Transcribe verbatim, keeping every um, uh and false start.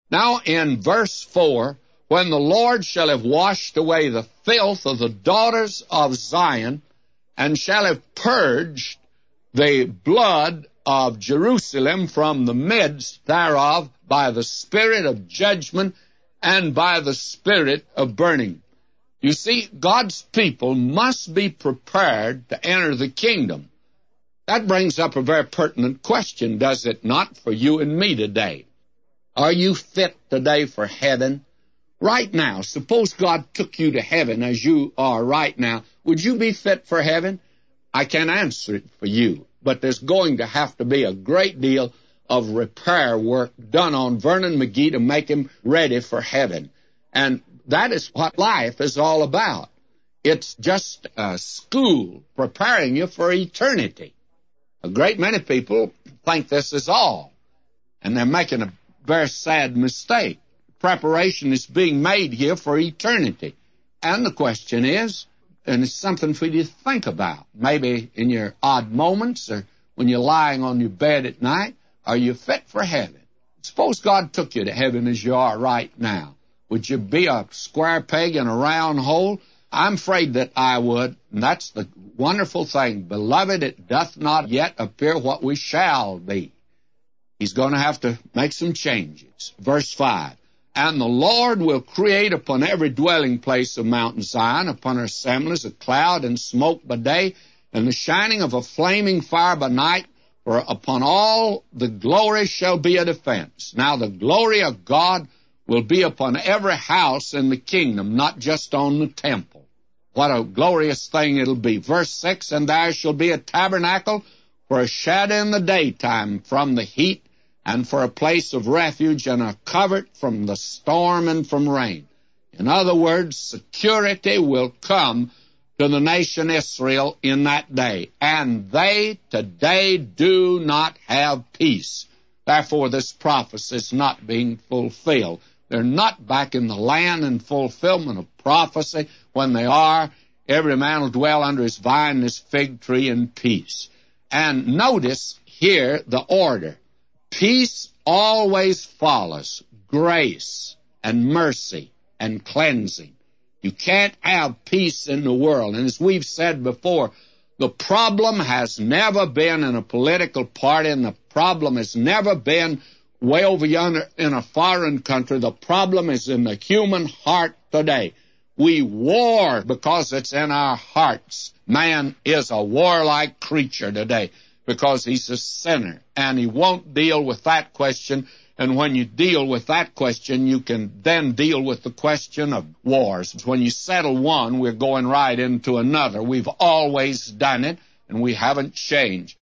Now in verse four, when the Lord shall have washed away the filth of the daughters of Zion, and shall have purged the blood of Jerusalem from the midst thereof by the spirit of judgment and by the spirit of burning. You see, God's people must be prepared to enter the kingdom. That brings up a very pertinent question, does it not, for you and me today? Are you fit today for heaven? Right now, suppose God took you to heaven as you are right now. Would you be fit for heaven? I can't answer it for you, but there's going to have to be a great deal of repair work done on Vernon McGee to make him ready for heaven. And that is what life is all about. It's just a school preparing you for eternity. A great many people think this is all, and they're making a very sad mistake. Preparation is being made here for eternity. And the question is, and it's something for you to think about, maybe in your odd moments or when you're lying on your bed at night, are you fit for heaven? Suppose God took you to heaven as you are right now. Would you be a square peg in a round hole? I'm afraid that I would, and that's the wonderful thing. Beloved, it doth not yet appear what we shall be. He's going to have to make some changes. Verse five, and the Lord will create upon every dwelling place of Mount Zion, upon her assemblies, a cloud and smoke by day, and the shining of a flaming fire by night, for upon all the glory shall be a defense. Now the glory of God will be upon every house in the kingdom, not just on the temple. What a glorious thing it'll be. Verse six, and there shall be a tabernacle for a shadow in the daytime from the heat, and for a place of refuge, and a covert from the storm and from rain. In other words, security will come to the nation Israel in that day. And they today do not have peace. Therefore, this prophecy is not being fulfilled. They're not back in the land in fulfillment of prophecy. When they are, every man will dwell under his vine and his fig tree in peace. And notice here the order. Peace always follows grace and mercy and cleansing. You can't have peace in the world. And as we've said before, the problem has never been in a political party, and the problem has never been way over yonder in a foreign country. The problem is in the human heart today. We war because it's in our hearts. Man is a warlike creature today because he's a sinner, and he won't deal with that question. And when you deal with that question, you can then deal with the question of wars. When you settle one, we're going right into another. We've always done it, and we haven't changed.